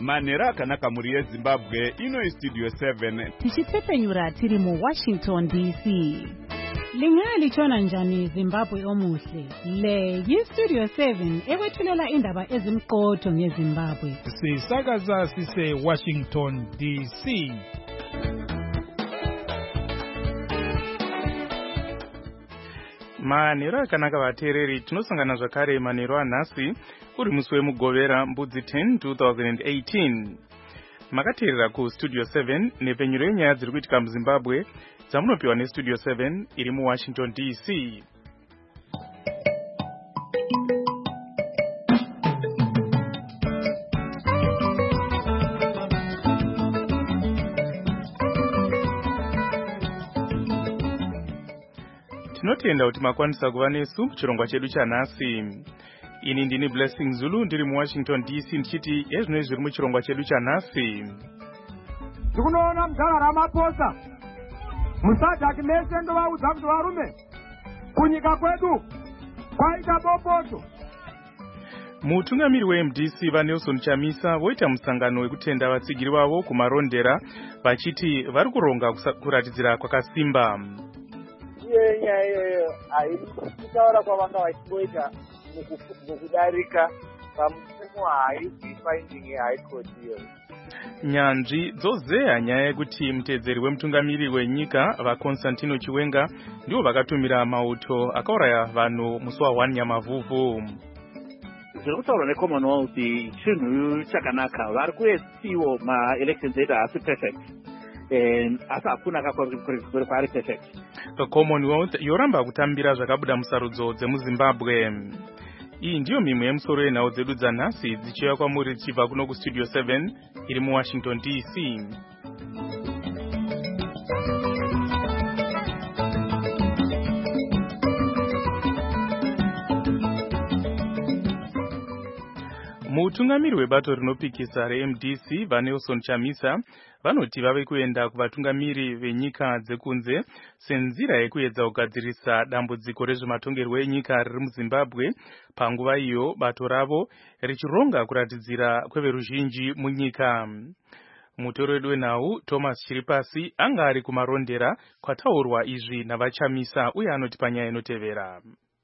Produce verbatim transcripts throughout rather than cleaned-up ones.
Manera kanaka muri Zimbabwe ino Studio seven. Tichitepenyura tiri mu Washington D C. Lingali chona njani Zimbabwe omuhle. Le yi Studio seven ewethulela indaba ezimqotho ngeZimbabwe. Sisakaza sise Washington D C. Manero akanaka vateereri tinosangana zvakare manero anhasi uri musi wemugovera mbudzi ten twenty eighteen. Makateerera ku Studio seven nepenyuro yenyaya dziri kuitika muZimbabwe dzamunopiwa neStudio seven iri muWashington D C. Tinotenda kuti makwanisa kuva nesu muchirongwa chedu chanhasi. Ini ndini Blessing Zulu ndiri muWashington D C ndichiti ezvinoi zviri muchirongwa chedu chanhasi. Tikunoona mugara Ramaphosa Musadhaki mese ndovaudza kuti varume kunyika kwedu kwaita bopoto. Mutungamiri weM D C vaNelson Chamisa voita musangano wekutenda vatsigiri vavo kumarondera vachiti vari kuronga kuratidzira kwakasimba. Iye nyaya iyoyo haikutaura kwavanga vachiboita mukudarika pamusemo haifinding yeHigh Court iyoyo. Nyanzvi dzozeya nyaya yekuti mutedzeri wemutungamiri wenyika vaConstantino Chiwenga ndivo vakatumira mauto akauraya vanhu musi wa1 Nyamavhuvhu. Zviri kutaurwa neCommonwealth chinhu chakanaka. Vari kuesiwo ma-elections edu haasi perfect. Asi hakuna kakuri kwaari perfect. Commonwealth yoramba kutambira zvakabuda musarudzo dzemuZimbabwe. Iyi ndiyo mimwe yemusoro yenhau dzedu dzanhasi dzichiuya kwamuri tichibva kuno kuStudio seven iri muWashington D C. Mutungamiri webato rinopikisa reM D C vaNelson Chamisa vanoti vave kuenda kuvatungamiri venyika dzekunze senzira yekuedza kugadzirisa dambudziko rezvematongerwo enyika riri muZimbabwe panguva iyo bato ravo richironga kuratidzira kweveruzhinji munyika. Mutoro wedu wenhau Thomas Chiripasi anga ari kumarondera kwataurwa izvi navaChamisa uye anoti panyaya inotevera.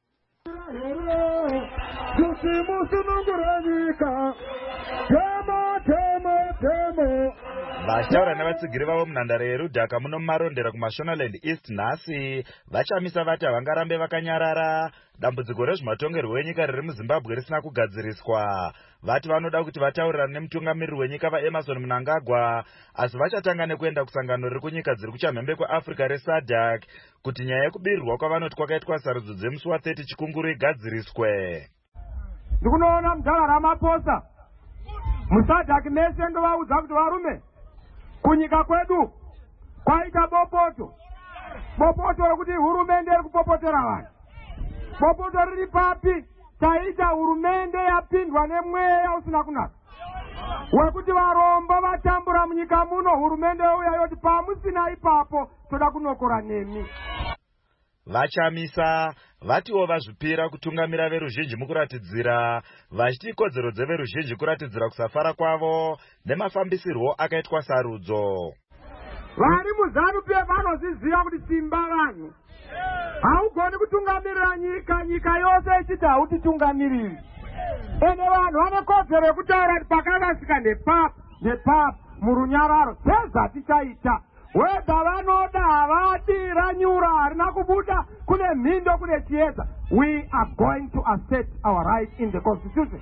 Vachitaura nevatsigiri vavo munhandare yerudhaka muno marondera kuMashonaland East nhasi vaChamisa vati havangarambe vakanyarara dambudziko rezvematongerwo wenyika riri muZimbabwe risina kugadziriswa. Vati vanoda kuti vataurirane nemutungamiriri wenyika vaEmerson Mnangagwa, asi vachatanga nekuenda kusangano riri kunyika dziri kuchamhembe kweAfrica reSADC kuti nyaya yekubirirwa kwavanoti kwakaitwa sarudzo dzemusi wa30 chikunguru igadziriswe. Ndikunoona mugara Ramaphosa Musadhaki mese ndovaudza kuti varume kunyika kwedu kwaita bopoto. Bopoto rokuti hurumende iri kupopotera vanhu. Bopoto riri papi? Taita hurumende yapindwa nemweya usina kunaka wekuti varombo vatambura munyika muno. Hurumende uya yoti pamusina ipapo toda kunokora nemi. VaChamisa vatiwo vazvipira kutungamira veruzhinji mukuratidzira vachiti ikodzero dzeveruzhinji kuratidzira kusafara kwavo nemafambisirwo akaitwa sarudzo. Vari muZANU-P F vanozviziva kuti simba vanhu haugoni kutungamirira nyika nyika yose ichiti hautitungamiriri. Ende vanhu vane kodzero yekutaura kuti pakavasika nepapa nepapa murunyararo seza tichaita. Weda vanoda havadi ranyura harina kubuda kune mhindo kune chiedza. We are going to assert our right in the constitution.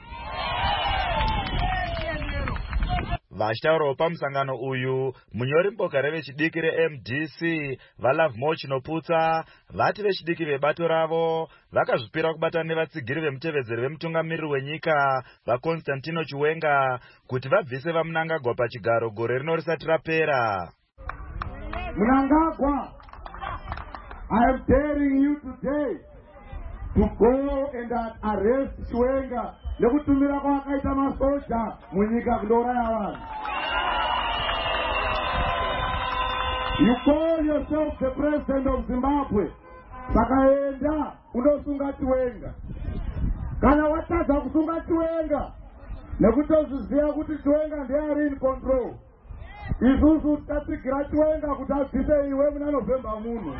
Vachitaurawo pamusangano uyu munyori mboka revechidiki reM D C vaLovemore Chinoputsa vati vechidiki vebato ravo vakazvipira kubatana nevatsigiri vemutevedzeri vemutungamiriri wenyika vaConstantino Chiwenga kuti vabvise vaMnangagwa pachigaro gore rino risati rapera. Mnangagwa, I am daring you today to go and arrest Chiwenga nekutumira kwakaita masoja munyika kundouraya vanhu. You call yourself the president of Zimbabwe. Sakaenda undosunga Chiwenga. Kana watadza kusunga Chiwenga nekutozviziva kuti chiwenga ndiari in control. Isusu tatsigira chiwenga kuti abvise iwe muna November muno.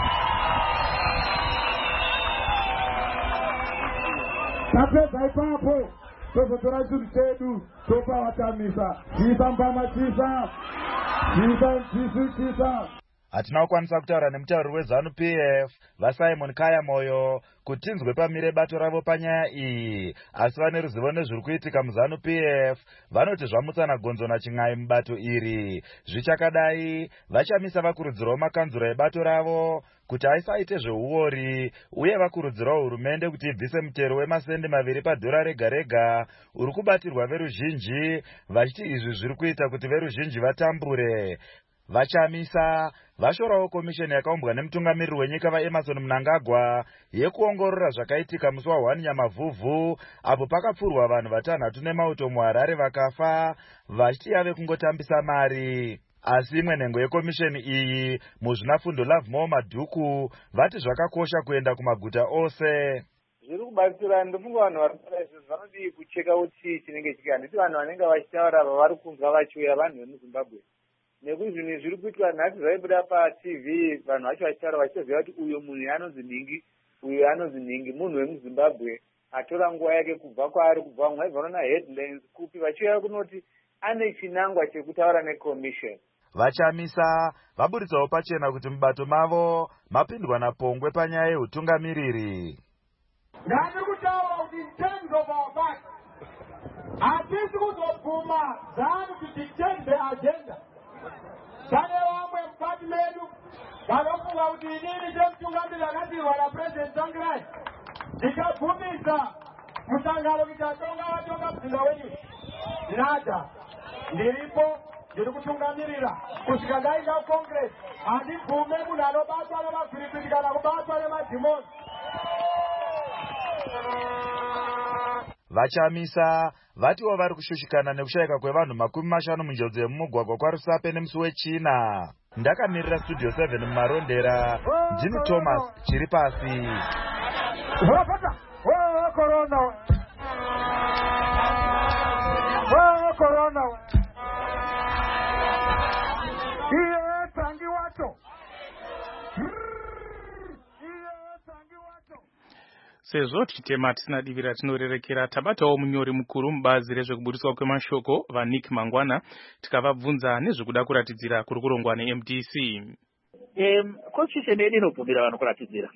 Tapedza ipapo tozotora chinhu chedu topa vatamisa. Chisa mbama chisa. Chisa chisi chisa. Hatina kukwanisa kutaura nemutauri weZANU P F vaSimon Kaya Moyo kuti tinzwe pamire bato ravo panyaya iyi, asi vane ruzivo nezviri kuitika muZANU P F vanoti zvamutsana gonzo nachin'ai mubato iri. Zvichakadai vachamisa vakurudzirawo makanzura ebato ravo kuti aisaite zveuori, uye vakurudzirawo hurumende kuti ibvise mutero wemasende maviri padhora rega rega uri kubatirwa veruzhinji, vachiti izvi zviri kuita kuti veruzhinji vatambure. Vachamisa vashorawo komisheni yakaumbwa nemutungamiriri wenyika vaEmerson Mnangagwa yekuongorora zvakaitika musi wa Nyamavhuvhu, apo pakapfurwa vanhu vatanhatu nemauto muHarare vakafa vachiti yave kungotambisa mari. Asi imwe nhengo yekomisheni iyi muzvinafundo Lovemore Madhuku vati zvakakosha kuenda kumaguta ose. Zviri kubatsira ndofunga vanhu vari izvi vanodi kucheka kuti chinenge chiki handiti vanhu vanenge vachitaura vavari kunzwa vachiuya vanhu vemuZimbabwe. Nekuti zvinhu zviri kuitwa nhasi zvaibuda paT V vanhu vacho vachitaura vachitoziva kuti uyo munhu anonzi Ningi, uyo anonzi Ningi, munhu wemuZimbabwe atora nguva yake kubva kwaari kubva mwaibvaona headlines kupi vachiuya kunoti ane chinangwa chekutaura neCommission. Vachamisa vaburitsawo pachena kuti mubato mavo mapindwa napongwe panyaya yeutungamiriri. Ndiri kutaura kuti in terms of our back hatisi kuzobvuma ZANU kuti change the agenda. Pane vamwe mukati medu vanofunga kuti inini semutungamiriri akatirwa naPresident Tsvangirai ndikabvumisa musangano kuti atonga vatonga mzinda wenyu. Nada, ndiripo ndiri kutungamirira kusvika ndainda kuCongress. Handibvume munhu anobatwa nemavhiripiti kana kubatwa nemadhimoni. Vachamisa vatiwo vari kushushikana nekushayika kwevanhu makumi mashanu munjodzi yemumugwagwa kwaRusape nemusi wechina. Ndakamirira Studio seven mumarondera, ndini Thomas chiri pasi. Vakata, wewe corona. Wewe corona. Iye tangi wacho. Sezvo tichitema tisina divi ratinorerekera, tabatawo munyori mukuru mubazi rezvekuburiswa kwemashoko vaNick Mangwana tikavabvunza nezvekuda kuratidzira kuri kurongwa neM D C. Um, constitution yedu inobvumira vanhu kuratidzira.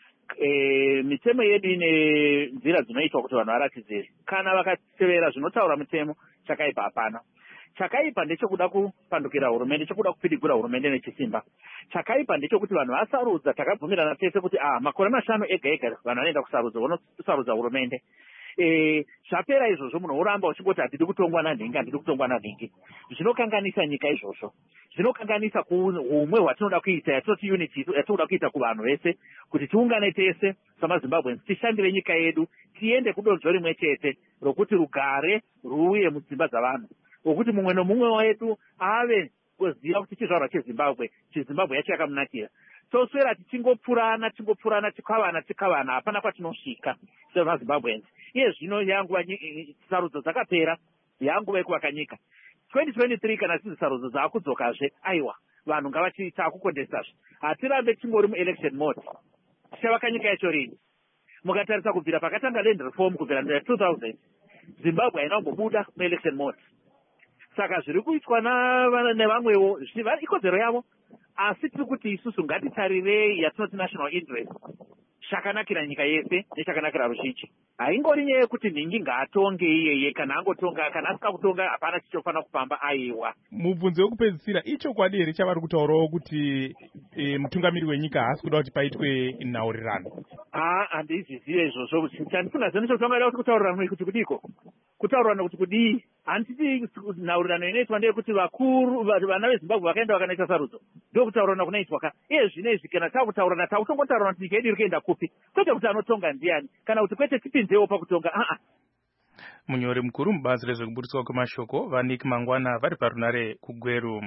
E, mitemo yedu ine nzira dzinoitwa kuti vanhu varatidzire. Kana vakatevera zvinotaura mitemo, chakaipa hapana. Chakaipa ndechekuda kupandukira hurumende, chekuda kupidigura hurumende nechisimba. Chakaipa ndechekuti vanhu vasarudza, takabvumirana tese kuti ah makore mashanu ega ega vanhu vanoenda kusarudza, vonosarudza hurumende. Eh zvapera izvozvo munhu uramba uchingoti hatidi kutongwa naNhingi, handidi kutongwa naNhingi. Zvinokanganisa nyika izvozvo. Zvinokanganisa kuumwe hwatinoda kuita, yatinoti unity yatinoda kuita kuvanhu vese, kuti tiungane tese samaZimbabweans tishandire nyika yedu, tiende kudonzvo rimwe chete rokuti rugare ruuye mudzimba dzavanhu. Wokuti mumwe nomumwe wedu ave kuziva kuti chizvarwa cheZimbabwe, chiZimbabwe yacho yakamunakira. Toswera tichingopfurana tichingopfurana tikavana tikavana hapana kwatinosvika semaZimbabweans. Iye zvino yanguva sarudzo dzakapera, yanguva yekuvaka nyika. twenty twenty-three kana sizi sarudzo dzaakudzokazve, aiwa vanhu ngavachiita akukondesazve. Hatirambe tingori muelection mode. Tichavaka nyika yacho rini? Mukatarisa kubvira pakatanga land reform kubvira two thousand, Zimbabwe haina kumbobuda muelection mode. Saka zviri kuitwa nevamwewo zviva ikodzero yavo, asi tiri kuti isusu ngatitarirei yatinoti national interest. Chakanakira nyika yese nechakanakira ruzhinji. Haingori nyaya yekuti Nhingi ngaatonge iyeye, kana angotonga kana asika kutonga hapana chichofana kupamba, aiwa. Mubvunzo wekupedzisira ichokwadi here chavari kutaurawo kuti e, mutungamiri wenyika haasi kuda kuti paitwe nhaurirano? Ah, handizvizive izvozvo. Chandifunga nechekutonga kuti kutaurirano kuti kudiko. Kutaurirano kuti kudii? Handiti nhaurirano inoitwa ndeyekuti vakuru vana veZimbabwe vakaenda vakanaita sarudzo ndio kutaurirana kunoitwa ka. Iye zvinezvi kana takutaurana tautongotaurana kuti nyika yedu iri kuenda kupi, kwete kuti anotonga ndiani, kana kuti kwete tipinzewo pakutonga. Ah, munyori mukuru mubazi rezvekuburiswa kwemashoko vaNick Mangwana vari parunare kuGweru.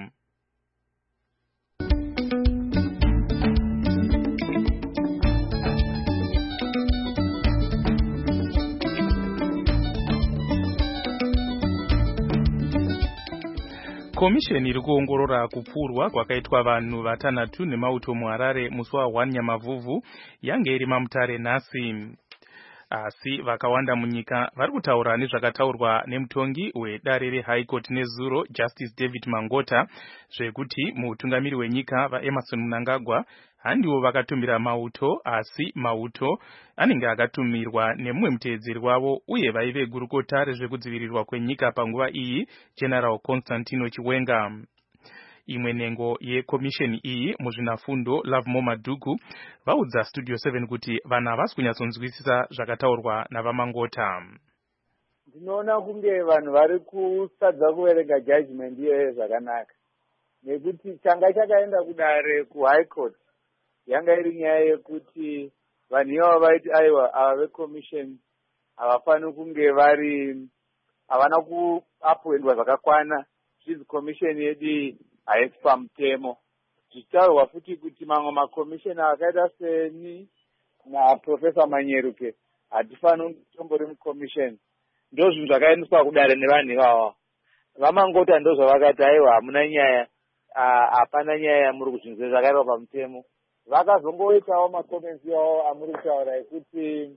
komisheni iri kuongorora kupfurwa kwakaitwa vanhu vatanhatu nemauto muHarare musi waone Nyamavhuvhu yange iri mamutare nhasi. Asi vakawanda munyika vari kutaura nezvakataurwa nemutongi wedare reHigh Court nezuro Justice David Mangota zvekuti mutungamiri wenyika vaEmmerson Mnangagwa handiwo vakatumira mauto, asi mauto anenge akatumirwa nemumwe muteedzeri wavo uye vaive gurukota rezvekudzivirirwa kwenyika panguva iyi General Constantino Chiwenga. Imwe nhengo yekomisheni iyi muzvinafundo Lovemore Madhuku vaudza Studio seven kuti vanhu havasi kunyatsonzwisisa zvakataurwa navaMangota. Ndinoona kunge vanhu vari kusadza kuverenga judgment iyoyo zvakanaka, nekuti changa chakaenda kudare kuHigh Court yanga iri nyaya yekuti vanhu ivavo vaiti aiwa ava vekomisheni havafaniri kunge vari havana kuappointwa zvakakwana zvizi komisheni yedu haisi pamutemo. Zvichitaurwa futi kuti mamwe makomisheni akaita seni naProfesa Manyeruke hatifaniri kutombori mukomisheni. Ndo zvinhu zvakaendeswa kudare nevanhu ivavo. VaMangota ndo zvavakati aiwa hamuna nyaya, hapana nyaya muri kuzvinzwe zvakaitwa pamutemo. Vakazongoitawo makomensi avo amuri kutaura ekuti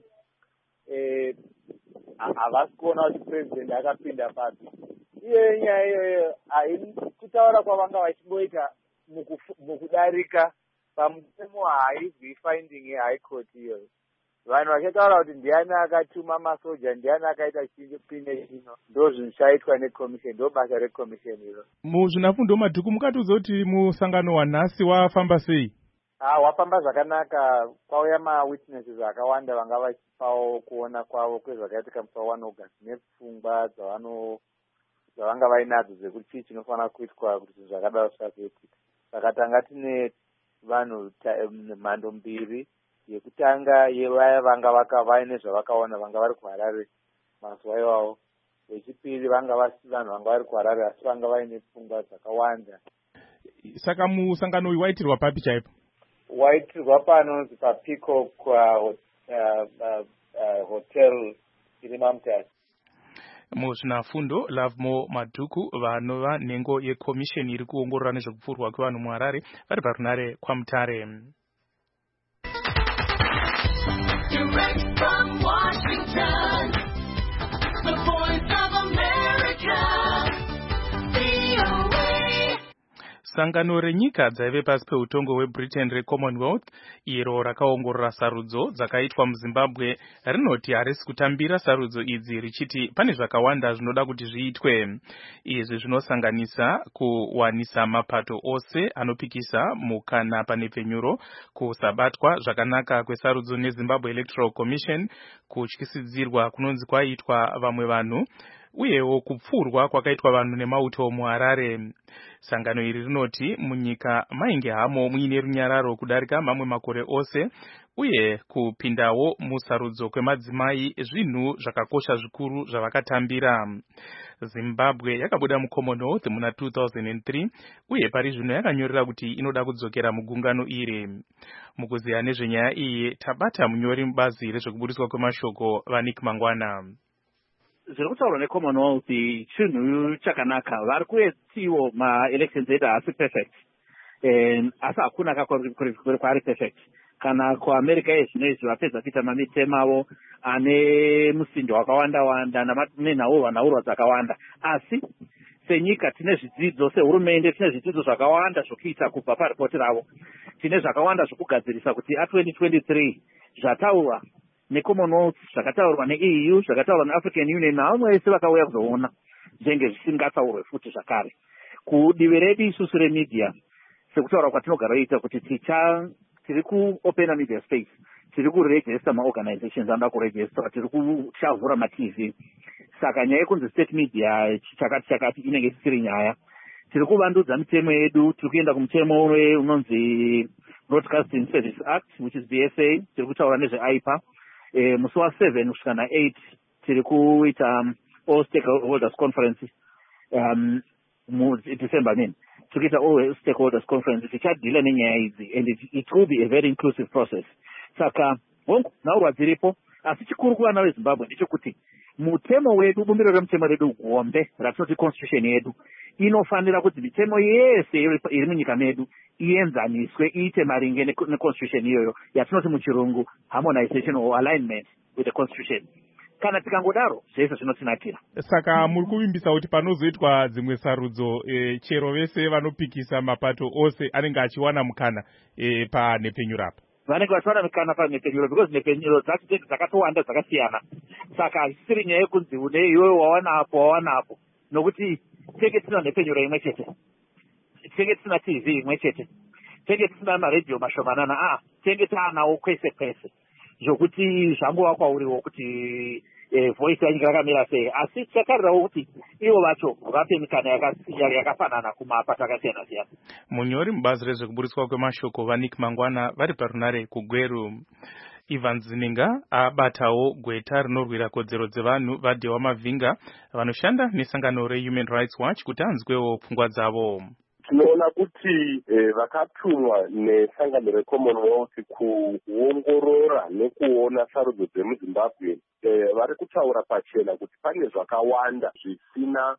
havasi kuona kuti president akapinda papi. Iyoyo nyaya iyoyo haini kutaura kwavanga vachingoita mukudarika pamutemo haibvi finding yeHigh Court iyoyo. Vanhu vachitaura kuti ndiani akatuma masoja, ndiani akaita chipine chino, ndo zvinhu zvaitwa nekomisheni, ndo basa rekomisheni iro. Muzvinafundo Madhuku mukatiudza kuti musangano wanhasi wafamba sei? Ah, wafamba zvakanaka. Kwauya mawitnesses akawanda vanga vachipawo kuona kwavo kwezvakaitika musi waone August nepfungwa dzavano zvavanga vainadzo dzekuti chii chinofanira kuitwa kuti zvinhu zvakadaro zvisazoitika. Saka tanga tine vanhu mhando mbiri. Yekutanga yevaya vanga vakavaine zvavakaona vanga vari kuHarare mazuva iwawo. Wechipiri vanga vasi vanhu vanga vari kuHarare asi vanga vaine pfungwa dzakawanda. Saka musangano uyu waitirwa papi chaipo? Waitirwa panonzi paPeacock uh, uh, uh, hotel iri mamutare. Muzvinafundo Lovemore Madhuku vanova nhengo yekomisheni iri kuongorora nezvekupfurwa kwevanhu muHarare vari parunare kwaMutare. Direct from Washington, the voice of America, V O A. Sangano renyika dzaive pasi peutongo hweBritain reCommonwealth iro rakaongorora sarudzo dzakaitwa muZimbabwe rinoti harisi kutambira sarudzo idzi richiti pane zvakawanda zvinoda kuti zviitwe. Izvi zvinosanganisa kuwanisa mapato ose anopikisa mukana pane penyuro, kusabatwa zvakanaka kwesarudzo neZimbabwe Electoral Commission, kutyisidzirwa kunonzi kwaitwa vamwe vanhu, uyewo kupfurwa kwakaitwa vanhu nemauto muHarare. Sangano iri rinoti munyika mainge hamo muine runyararo kudarika mamwe makore ose, uye kupindawo musarudzo kwemadzimai zvinhu zvakakosha zvikuru zvavakatambira. Zimbabwe yakabuda muCommonwealth muna two thousand three uye pari zvino yakanyorera kuti inoda kudzokera mugungano iri. Mukuziya nezvenyaya iyi tabata munyori mubazi rezvekubudiswa kwemashoko vaNick Mangwana. Zviri kutaurwa neCommonwealth chinhu chakanaka. Vari kuetiwo ma-elections edu haasi perfect, asi hakuna kakuri perfect. Kana kuAmerica yezvino izvi vapedza kuita mamidterm avo ane musindo wakawanda-wanda nenhaurirwa nhaurwa dzakawanda, asi senyika tine zvidzidzo, sehurumende tine zvidzidzo zvakawanda zvokuita kubva paripoti ravo. Tine zvakawanda zvokugadzirisa kuti a20 twenty-three zvataurwa neCommonwealth, zvakataurwa neE U, zvakataurwa neAfrican Union navamwe vese vakauya kuzoona zvenge zvisingataurwe futi zvakare. Kudivi redu isusu remedia, sekutaura kwatinogara ita kuti ticha tiri kuopena media space, tiri kuregister maorganizations anoda kuregister, tiri kuchavhura maTV. Saka nyaya yekunzi state media chakati chakati inenge isiri nyaya. Tiri kuvandudza mitemo yedu, tiri kuenda kumutemo unonzi Broadcasting Service Act, which is B S A, tiri kutaura nezveAIPA. E, musi wa seven kusvika na eight tiri kuita um, all stakeholders conference um, mu December nini. Tiri kuita all stakeholders conference tichadhila nenyaya idzi, and it, it will be a very inclusive process. Saka hongu nhaurwa dziripo, asi chikuru kuvana veZimbabwe ndechekuti mutemo wedu bumbiro remutemo redu gombe ratinoti constitution yedu inofanira kuti mitemo yese iri munyika medu ienzaniswe iite maringe neconstitution iyoyo yatinoti muchirungu harmonization or alignment with the constitution. Kana tikangodaro zvese zvinotinakira. Saka muri kuvimbisa kuti panozoitwa dzimwe sarudzo e, chero vese vanopikisa mapato ose anenge achiwana mukana e, panepenyu rapo. Vanenge vachiwana mukana panepenyu because nepenyu dzacho dzedu dzakatowanda dzakasiyana. Saka hazvisiri nyaya yekunzi une iwewe wawana apo wawana apo. Nokuti tenge tisina nepenyuro imwe chete. Tenge tisina T V imwe chete. Tenge tisina maredhiyo mashomanana. Ah, tenge taanawo kwese kwese. Zvokuti zvangova kwauriwo kuti eh, voice yanyika yakamira sei. Asi tichakarirawo kuti ivo vacho vape mikana yakafanana kumapato akasiyana siyana. Munyori mubazi rezvekuburiswa kwemashoko vaNick Mangwana vari parunare kuGweru. Ivan Zininga abatawo gweta rinorwira kodzero dzevanhu vaDhewa Mavhinga vanoshanda nesangano reHuman Rights Watch kuti anzwewo pfungwa dzavo. Tinoona kuti eh, vakatumwa nesangano reCommonwealth kuongorora nekuona sarudzo dzemuZimbabwe eh, vari kutaura pachena kuti pane zvakawanda zvisina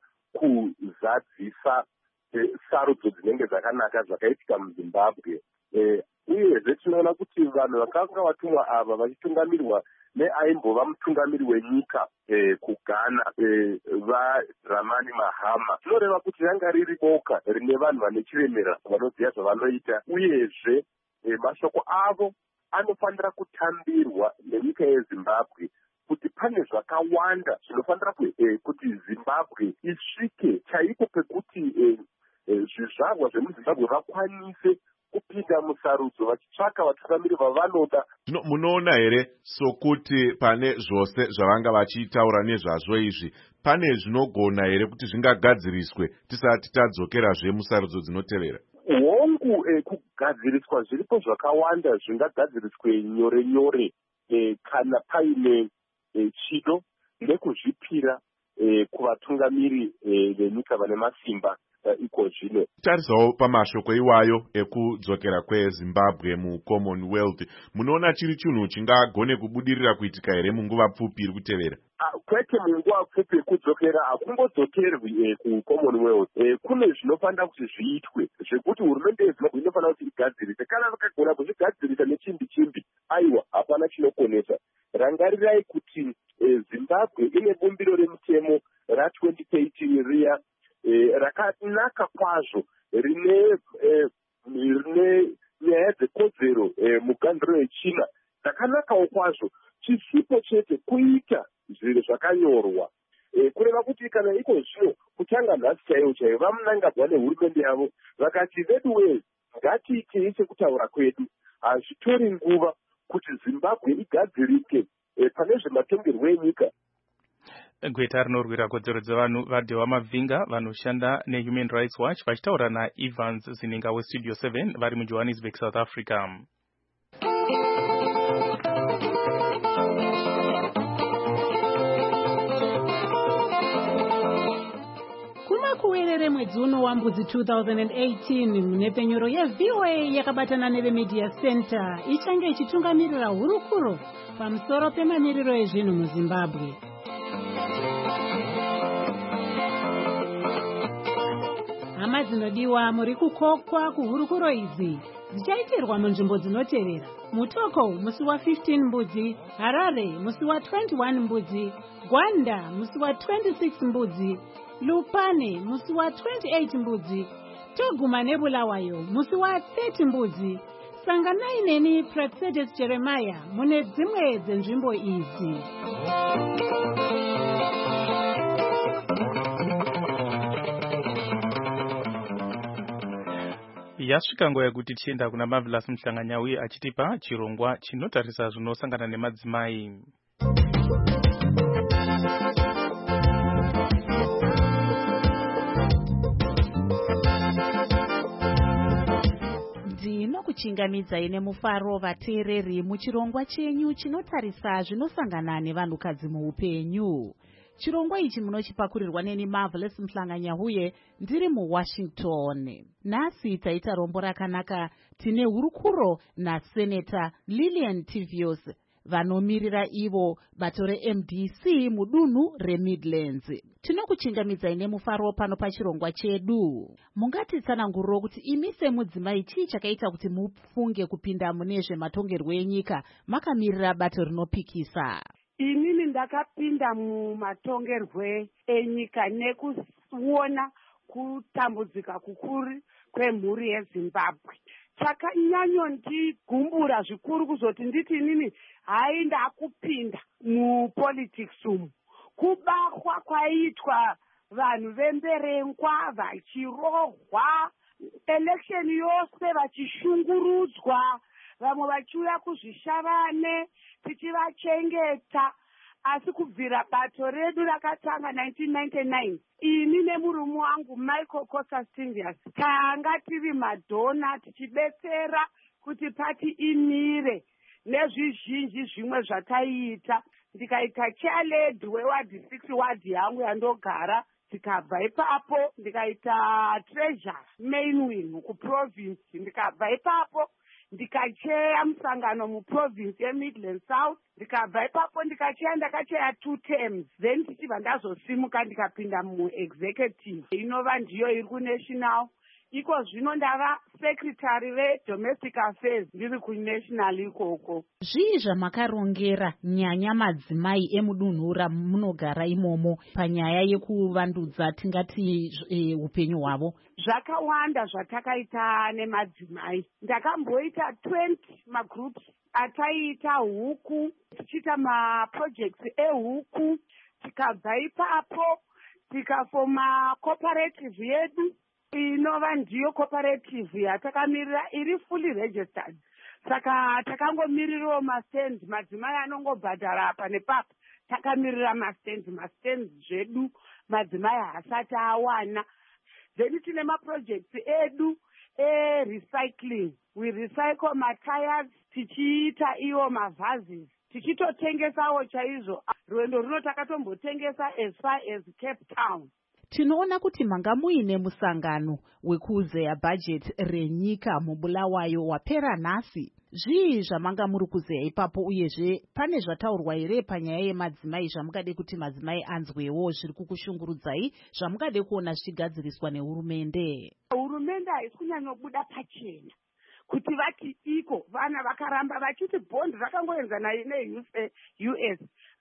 kuzadzisa eh, sarudzo dzinenge dzakanaka zvakaitika muZimbabwe. Eh, uyezve tinoona kuti vanhu vakanga vatumwa ava vachitungamirirwa neaimbova mutungamiri wenyika eh, kuGhana eh, vaDramani Mahama. Tinoreva kuti ranga riri boka rine vanhu vane chiremera vanoziva zvavanoita, uyezve eh, mashoko avo anofanira kutambirwa nenyika yeZimbabwe kuti pane zvakawanda zvinofanira eh, kuti Zimbabwe isvike chaipo pekuti eh, eh, zvizvarwa zvemuZimbabwe vakwanise kupinda musarudzo vachitsvaka vatungamiri vavanoda. Zvino munoona here sokuti pane zvose zvavanga vachitaura nezvazvo izvi pane zvinogona here kuti zvingagadziriswe tisati tadzokerazve musarudzo dzinotevera? Hongu eh, kugadziriswa zviripo zvakawanda zvingagadziriswe nyore nyore eh, kana paine eh, chido nekuzvipira eh, kuvatungamiri eh, venyika vane masimba iko zvino. Tarisawo pamashoko iwayo ekudzokera kweZimbabwe muCommonwealth, munoona chiri chinhu chingagone kubudirira kuitika here munguva pfupi iri kutevera? Kwete munguva pfupi yekudzokera hakungodzokerwi eh, kuCommonwealth. Eh, kune zvinofanira kuti zviitwe zvekuti hurumende yeZimbabwe inofanira kuti igadzirise. Kana vakagona kuzvigadzirisa nechimbi chimbi, aiwa hapana chinokonesa. Rangarirai kuti eh, Zimbabwe ine bumbiro remutemo ratwenty thirteen riya Eh, rakanaka kwazvo rine eh, rine nyaya dzekodzero eh, mugandiro yechina dzakanakawo kwazvo, chisipo chete kuita zviro zvakanyorwa eh, kureva kuti kana iko zvino kutanga nhasi chaivo chaivo vamunangadzwa nehurumende yavo vakati vedu wee ngatiitei sekutaura kwedu, hazvitori nguva kuti Zimbabwe igadzirike eh, pane zvematongerwo enyika. Gweta rinorwira kodzero dzevanhu vaDhewa Mavhinga vanoshanda neHuman Rights Watch vachitaura naEvans Zininga weStudio seven vari muJohannesburg, South Africa. Kumakuwerere mwedzi uno wambudzi two thousand eighteen nepenyuro yeV O A yakabatana neveMedia Center ichange ichitungamirira hurukuro pamusoro pemamiriro ezvinhu muZimbabwe. Hama dzinodiwa, muri kukokwa kuhurukuro idzi dzichaitirwa munzvimbo dzinotevera: Mutoko musi wa fifteen mbudzi, Harare musi wa twenty-one mbudzi, Gwanda musi wa twenty-six mbudzi, Lupane musi wa twenty-eight mbudzi, Toguma neBulawayo musi wa thirty mbudzi. Sanganai neni Praxedes Jeremiah mune dzimwe dzenzvimbo idzi. Yasvika nguva yekuti tienda kuna Marvelous Mhlanganyauye achitipa chirongwa chinotarisa zvinosangana nemadzimai. Ndinokuchingamidzai nemufaro vateereri muchirongwa chenyu chinotarisa zvinosangana nevanhukadzi muupenyu. Chirongwa ichi munochipakurirwa neni Marvelous Mhlanganyauye ndiri muWashington. Nhasi taita rombo rakanaka, tine hurukuro naSeneta Lillian Tivius. vanomirira ivo bato re-M D C mudunhu reMidlands. Tinokuchingamidzai nemufaro pano pachirongwa chedu. Mungatitsananguriro kuti imi semudzimai chii chakaita kuti mufunge kupinda mune zvematongerwo enyika makamirira bato rinopikisa? Inini ndakapinda mumatongerwo enyika nekuona kutambudzika kukuru kwemhuri yeZimbabwe. Chakanyanyondigumbura zvikuru kuzoti nditi inini hai ndakupinda mupolitics umu. Kubahwa kwaitwa vanhu vemberengwa vachirohwa, election yose vachishungurudzwa, vamwe vachiuya kuzvishavane tichivachengeta. Asi kubvira bato redu rakatanga nineteen ninety-nine, ini nemurume wangu Michael Kosa-Stingius tanga tiri madhona tichibetsera kuti pati imire nezvizhinji zvimwe zvataita. Ndikaita chairlady weward six ward yangu yandogara. Ndikabva ipapo ndikaita treasure mainwin kuprovince. Ndikabva ipapo ndikacheya musangano muprovince yeMidland South. Ndikabva ipapo ndikacheya ndakacheya two terms, then ndichibva ndazosimuka ndikapinda muexecutive inova ndiyo iri kunational. Iko zvino ndava secretary redomestic affairs ndiri kunational ikoko. Zvii zvamakarongera nyanya madzimai emudunhu ramunogara imomo panyaya yekuvandudza tingati e, upenyu hwavo? Zvakawanda zvatakaita nemadzimai. Ndakamboita twenty magroups ataita huku, tichiita maprojects ehuku. Tikabva ipapo tikafoma cooperative yedu inova ndiyo cooperative yatakamirira iri fully registered. Saka takangomirirawo mastand, madzimai anongobhadhara apa nepapa. Takamirira mastand, mastand zvedu madzimai haasati awana. Then tine maprojects edu e-recycling. We recycle matires, tichiita iwo mavases. Tichitotengesawo chaizvo. Rwendo runo takatombotengesa as far as Cape Town. Tinoona kuti manga muine musangano wekuzeya bhajethi renyika mubulawayo wapera nhasi. Zvii zvamanga muri kuzeya ipapo, uyezve pane zvataurwa here panyaya yemadzimai zvamungade kuti madzimai anzwewo zviri kukushungurudzai zvamungade kuona zvichigadziriswa nehurumende? Hurumende haisi kunyanyobuda pachena kuti vati iko vana vakaramba vachiti bhondi rakangoenzana ne-U S.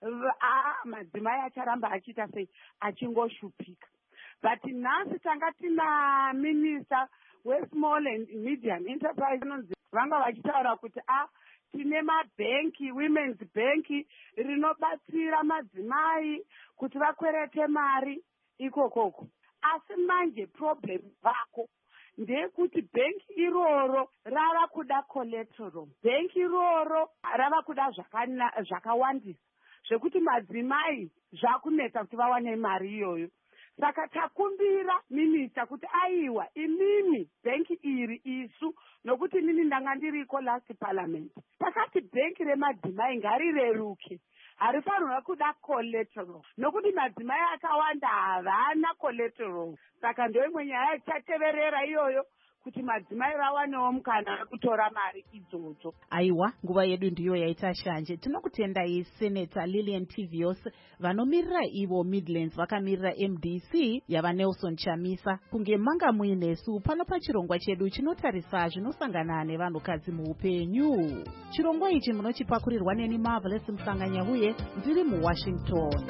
Ah, madzimai acharamba achiita sei achingoshupika. But nhasi tanga tina minister we-small and medium enterprise vanga vachitaura kuti ah tine mabhenki, women's bank rinobatsira madzimai kuti vakwerete mari ikokoko. Asi manje problem vako ndekuti bhenki iroro rava kuda collateral. Bhenki iroro rava kuda zvakawandisa zvekuti madzimai zvakunetsa kuti vawane mari iyoyo. Saka takumbira minista kuti aiwa imimi bhenki iri isu, nokuti inini ndanga ndiriko last parliament, takati bhenki remadzimai ngarireruke, harifanirwa kuda collateral nokuti madzimai akawanda havana collateral. Saka ndoimwe nyaya ichateverera iyoyo kuti madzimai vawanewo mukana kutora mari idzodzo. Aiwa, nguva yedu ndiyo yaita shanje. Tinokutendai Senator Lillian Tivios, vanomirira ivo Midlands vakamirira M D C yava Nelson Chamisa. Kunge manga muinesu pano pachirongwa chedu chinotarisa zvinosangana nevanhukadzi muupenyu. Chirongwa ichi munochipakurirwa neni Marvelous Msanganyahuye, ndiri muWashington.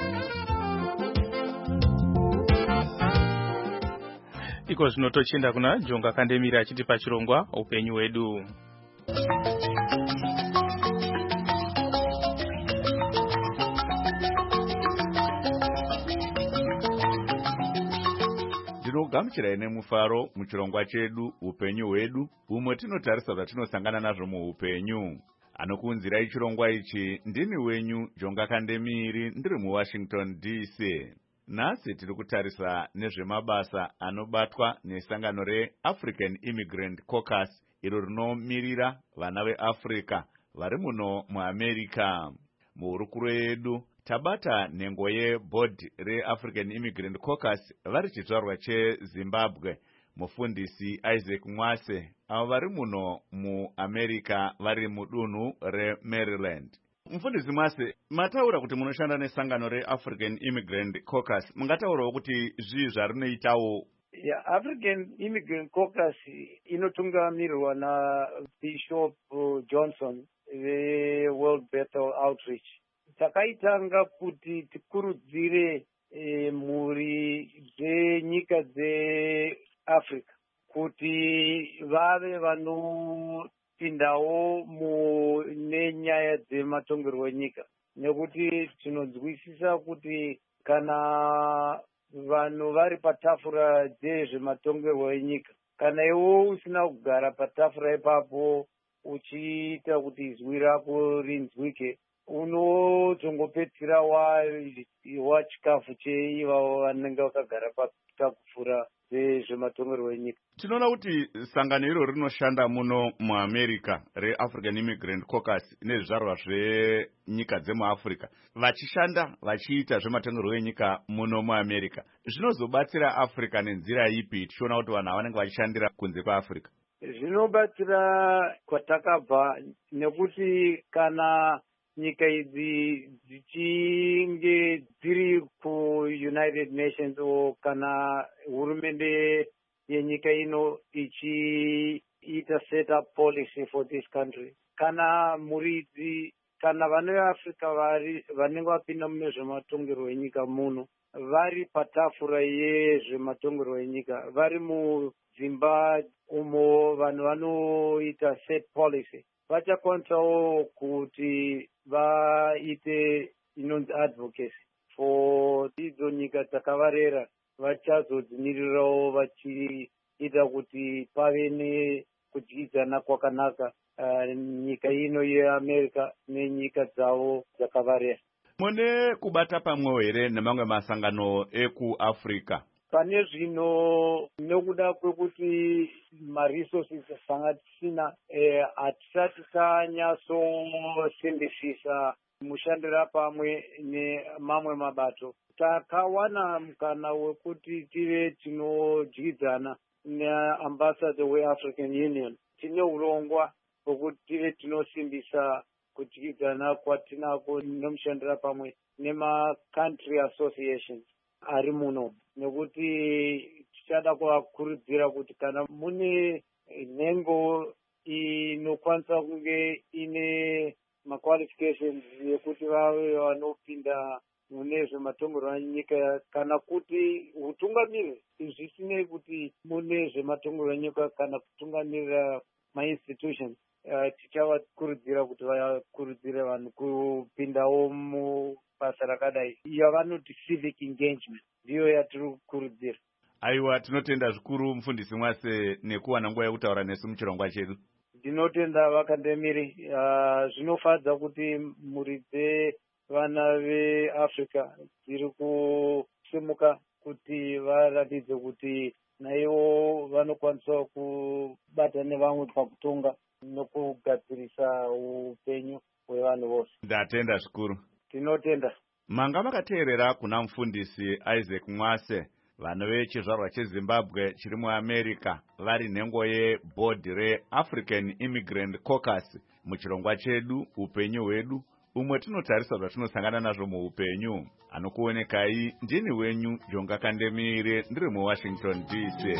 Iko zvino tochienda kuna Jonga Kandemira achiti pachirongwa upenyu hwedu. Ndinogamuchirai nemufaro muchirongwa chedu upenyu hwedu, umwe tinotarisa zvatinosangana nazvo muupenyu. Anokuunzirai chirongwa ichi ndini wenyu Jonga Kandemiri, ndiri muWashington D C. Nhasi tiri kutarisa nezvemabasa anobatwa nesangano reAfrican Immigrant Caucus, iro rinomirira vana veAfrica vari muno muAmerica. Muhurukuro yedu tabata nhengo yebhodhi reAfrican Immigrant Caucus vari chizvarwa cheZimbabwe, mufundisi Isaac Mwase, avo vari muno muAmerica vari mudunhu reMaryland. Mufundisi Mwase, mataura kuti munoshanda nesangano reAfrican Immigrant Caucus. Mungataurawo kuti zvii zvarinoitawo? Yeah, African Immigrant Caucus inotungamirirwa naBishop Johnson veWorld Bethel Outreach. Takaitanga kuti tikurudzire e, mhuri dzenyika dzeAfrica kuti vave vanopindawo mune nyaya dzematongerwo enyika, nekuti tinonzwisisa kuti kana vanhu vari patafura dzezvematongerwo enyika, kana iwo usina kugara patafura ipapo uchiita kuti izwi rako rinzwike, unotongopedzisira wachikafu cheivavo vanenge vakagara patafura dzezvematongerwo enyika. Tinoona kuti sangano iro rinoshanda muno muAmerica reAfrican Immigrant Caucus nezvizvarwa zvenyika dzemuAfrica, vachishanda vachiita zvematongerwo enyika muno muAmerica. Zvinozobatsira Africa nenzira ipi tichiona kuti vanhu vanenge vachishandira kunze kwaAfrica? Zvinobatsira kwatakabva, nekuti kana nyika idzi dzichinge dziri kuUnited Nations o kana hurumende yenyika ino ichiita set up policy for this country, kana muridzi kana vana veAfrica vari vanenge vapinda mune zvematongerwo enyika muno vari patafura yezvematongerwo enyika, vari mudzimba umo vanhu vanoita set policy, vachakwanisawo kuti vaite inonzi advocacy for idzo nyika dzakavarera, vachazodzimiririrawo vachiita kuti pave nekudyidzana kwakanaka uh, nyika ino yeAmerica nenyika dzavo dzakavarera. Mune kubata pamwewo here nemamwe masangano ekuAfrica? Pane zvino nekuda kwekuti maresources sanga tisina, eh, hatisati tanyatsosimbisisa mushandira pamwe nemamwe mabato. Takawana mukana wekuti tive tinodyidzana neambassador weAfrican Union. Tine urongwa wekuti tive tinosimbisa kudyidzana kwatinako nomushandira pamwe nema-country associations ari muno, nekuti tichada kuvakurudzira kuti kana mune nhengo inokwanisa kunge ine maqualifications yekuti vave vanopinda mune zvematongerwo enyika, kana kuti utungamiriri zvisinei kuti mune zvematongerwo enyika kana kutungamirira mainstitutions, uh, tichavakurudzira kuti vakurudzire vanhu kupindawo mubasa rakadai yavanoti civic engagement, ndiyo yatiri kukurudzira. Aiwa, tinotenda zvikuru Mufundisi Mwase nekuwana nguva yekutaura nesu muchirongwa chedu. Ndinotenda vakandemiri. Uh, zvinofadza kuti mhuri dzevana veAfrica dziri kusimuka kuti varatidze kuti naivo vanokwanisa kubata nevamwe pakutonga nokugadzirisa upenyu hwevanhu vose. Ndatenda zvikuru. Tinotenda. Manga makateerera kuna Mufundisi Isaac Mwase, vanhu vechizvarwa cheZimbabwe chiri muAmerica, vari nhengo yebhodhi reAfrican Immigrant Caucus muchirongwa chedu upenyu hwedu, umwe tinotarisa zvatinosangana nazvo muupenyu. Anokuonekai ndini wenyu Jonga Kandemire, ndiri muWashington D C.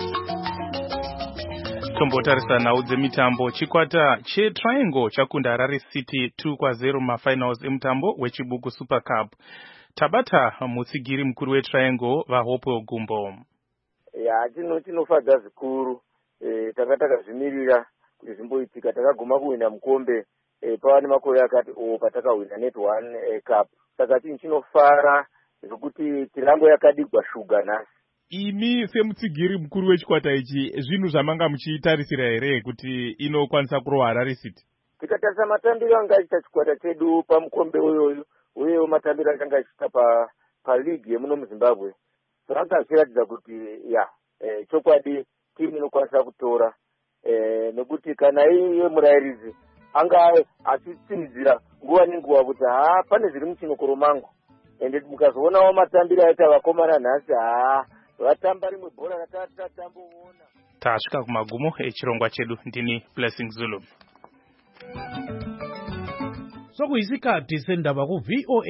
Tombotarisa nhau dzemitambo. Chikwata cheTriangle chakunda Harare City two kwa zero mafinals emutambo wechibuku Super Cup. Tabata mutsigiri mukuru weTriangle vaHope Gumbo. Ya chino chinofadza zvikuru. Eh takataka zvimirira kuti zvimboitika, takaguma kuwina mukombe eh pavane makore akati o patakawina net one eh, cup. Saka chinhu chinofara zvekuti tirango yakadigwa shuga nhasi. Imi semutsigiri mukuru wechikwata ichi, zvinhu zvamanga muchitarisira here kuti inokwanisa kurohwa Harare City? Tikatarisa matambiro anga achiita chikwata chedu pamukombe uyoyo, uyewo matambiro akanga achiita pa paligi yemuno muZimbabwe, zvanga zvichiratidza kuti ya eh, chokwadi timu inokwanisa kutora eh, nekuti kana iye murairidzi anga achitsinidzira nguva nenguva kuti haa pane zviri muchinokoro mangu, ende mukazoonawo matambiro aita vakomana nhasi haa vatamba rimwe bhora ratatatamboona. Tasvika kumagumo echirongwa chedu. Ndini Blessing Zulu. sokuyisikhathi sendaba ku-V O A